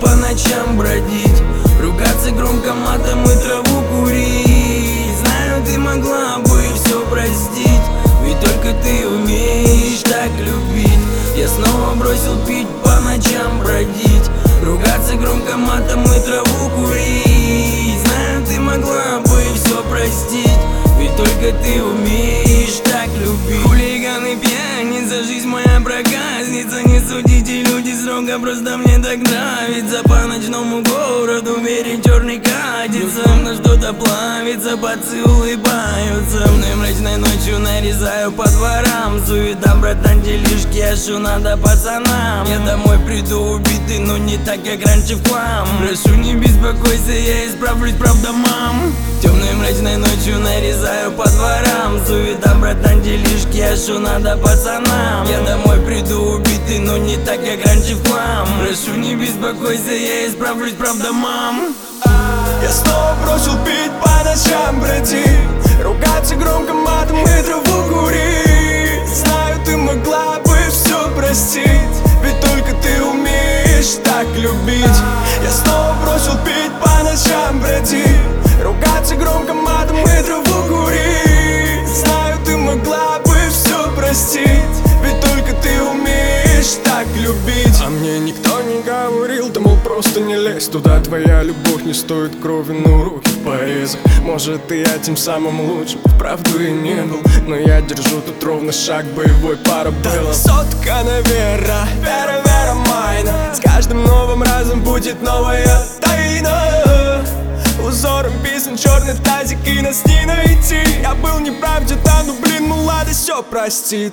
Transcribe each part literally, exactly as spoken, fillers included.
по ночам бродить, ругаться громко матом и траву курить. Знаю, ты могла бы все простить, ведь только ты умеешь так любить. Я снова бросил пить, по ночам бродить, ругаться громко матом и траву курить. Знаю, ты могла бы все простить, ведь только ты умеешь так любить. Хулиганы, пьяница, жизнь моя проказница. Не судите, люди строго, просто мне так нравится. По ночному городу верить черный катится, на что-то плавится, пацы улыбаются. Мной мрачной ночью нарезаю по дворам. Суета, братан, делишки, а что надо пацанам? Я домой приду убитый, но не так, как раньше в хлам. Прошу, не беспокойся, я исправлюсь, правда, мам. Темной мрачной ночью нарезаю по дворам. Суета, братан, делишки, а что надо пацанам? Я домой приду убитый, но не так, как раньше в хлам. Прошу, не беспокойся, я исправлюсь, правда, мам. Я снова бросил пить, по ночам бродить, ругаться громко матом и траву курить. Знаю, ты могла бы все простить, ведь только ты умеешь так любить. Я снова бросил пить, по ночам бродить, ругаться громко матом и траву курить. Знаю, ты могла бы все простить, ведь только ты умеешь так любить. А мне никто не говорил, да мол, просто не лезь туда. Твоя любовь не стоит крови, но руки в порезах. Может, и я тем самым лучшим вправду и не был, но я держу тут ровно шаг, боевой парабеллум. Сотка на вера, вера, вера майна. С каждым новым разом будет новая тайна. Узором писан черный тазик, и нас не найти. Я был неправ где-то, ну блин, ну ладно, все простит.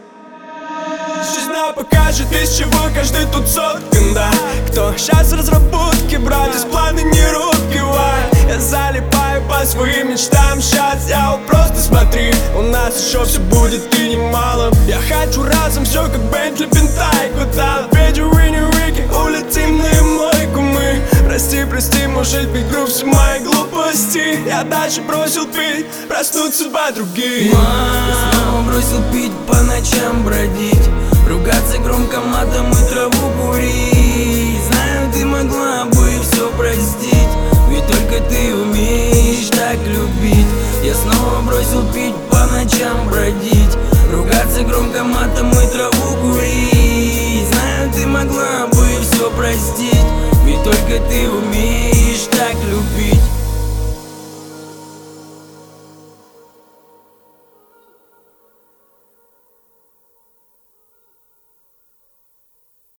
Жизнь нам покажет, из чего каждый тут соткан, да. Кто сейчас в разработке, брат, из плана не рубкивай. Я залипаю по своим мечтам, сейчас я вот просто смотри. У нас еще все будет и немало. Я хочу разом все как Бентли, Бентай, куда Педжи, Винни, Рики, улетим на мойку мы. Прости, прости, может быть груб все мои глупости. Я дальше бросил пить, проснутся два других. Я снова бросил пить, по ночам бродить, ругаться громко матом и траву курить. Знаю, ты могла бы все простить, ведь только ты умеешь так любить. Я снова бросил пить, по ночам бродить, ругаться громко матом и траву курить. Знаю, ты могла бы все простить, ведь только ты умеешь так